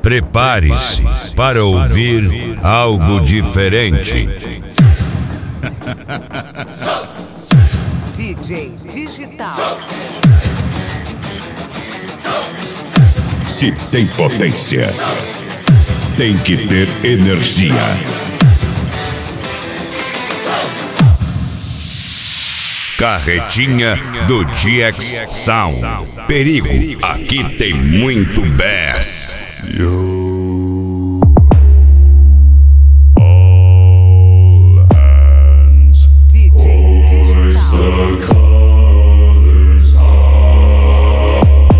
Prepare-se para ouvir algo diferente. DJ Digital. Se tem potência, tem que ter energia. Carretinha do GX Sound. Perigo, aqui tem muito bass. All hands, DJ Digital. the colors high.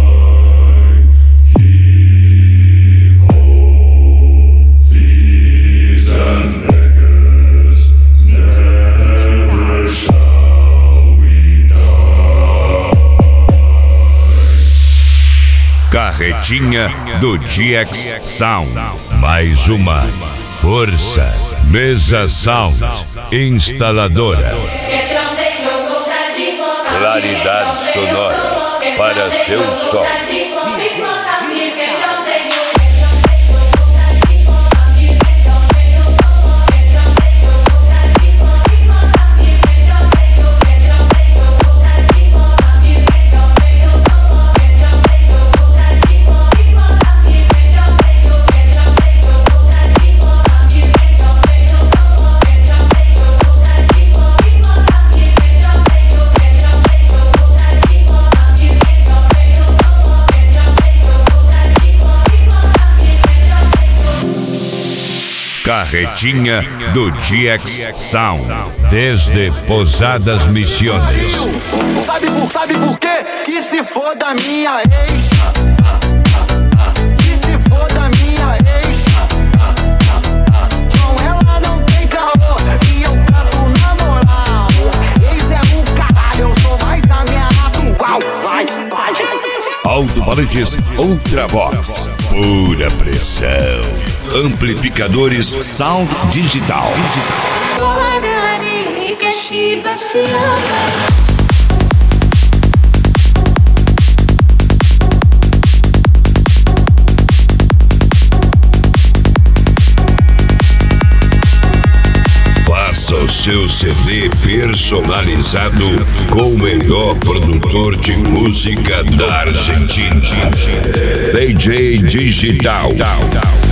Heave ho, thieves and beggars, never shall we die. Carretinha do GX Sound. Mais uma força. Mesa Sound Instaladora. Claridade sonora para seu som. Carretinha do GX Sound, desde Posadas Misiones. Sabe por quê? Que se for da minha ex. Que se for da minha ex. Com ela não tem caô e eu canto na moral. Ex é um caralho, eu sou mais a minha atual. Vai. Alto-falantes Ultravox, pura pressão. Amplificadores Sound Digital. Faça o seu CD personalizado com o melhor produtor de música da Argentina. DJ Digital.